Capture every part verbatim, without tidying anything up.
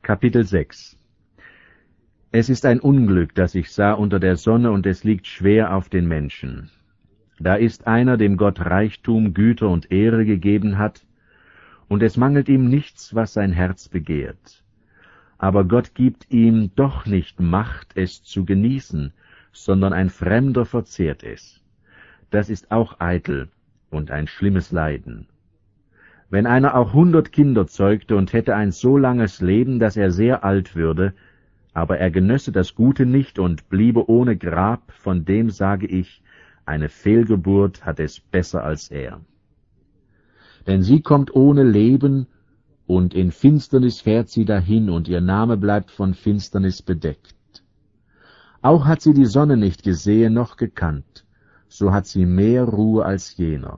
Kapitel sechs. Es ist ein Unglück, das ich sah unter der Sonne, und es liegt schwer auf den Menschen. Da ist einer, dem Gott Reichtum, Güter und Ehre gegeben hat, und es mangelt ihm nichts, was sein Herz begehrt. Aber Gott gibt ihm doch nicht Macht, es zu genießen, sondern ein Fremder verzehrt es. Das ist auch eitel und ein schlimmes Leiden. Wenn einer auch hundert Kinder zeugte und hätte ein so langes Leben, dass er sehr alt würde, aber er genösse das Gute nicht und bliebe ohne Grab, von dem sage ich, eine Fehlgeburt hat es besser als er. Denn sie kommt ohne Leben, und in Finsternis fährt sie dahin, und ihr Name bleibt von Finsternis bedeckt. Auch hat sie die Sonne nicht gesehen noch gekannt, so hat sie mehr Ruhe als jener.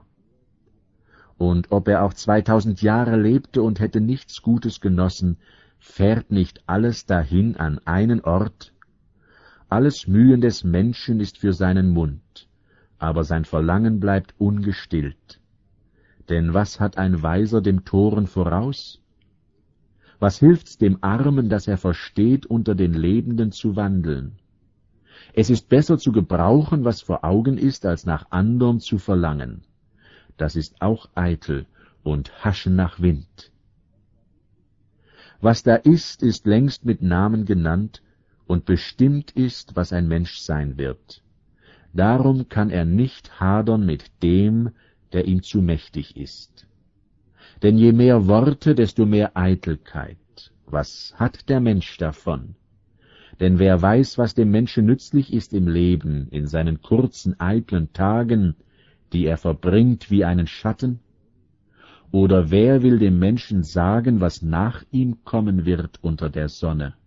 Und ob er auch zweitausend Jahre lebte und hätte nichts Gutes genossen, fährt nicht alles dahin an einen Ort? Alles Mühen des Menschen ist für seinen Mund, aber sein Verlangen bleibt ungestillt. Denn was hat ein Weiser dem Toren voraus? Was hilft's dem Armen, dass er versteht, unter den Lebenden zu wandeln? Es ist besser zu gebrauchen, was vor Augen ist, als nach anderem zu verlangen. Das ist auch eitel und Haschen nach Wind. Was da ist, ist längst mit Namen genannt, und bestimmt ist, was ein Mensch sein wird. Darum kann er nicht hadern mit dem, der ihm zu mächtig ist. Denn je mehr Worte, desto mehr Eitelkeit. Was hat der Mensch davon? Denn wer weiß, was dem Menschen nützlich ist im Leben, in seinen kurzen, eitlen Tagen, die er verbringt wie einen Schatten? Oder wer will dem Menschen sagen, was nach ihm kommen wird unter der Sonne?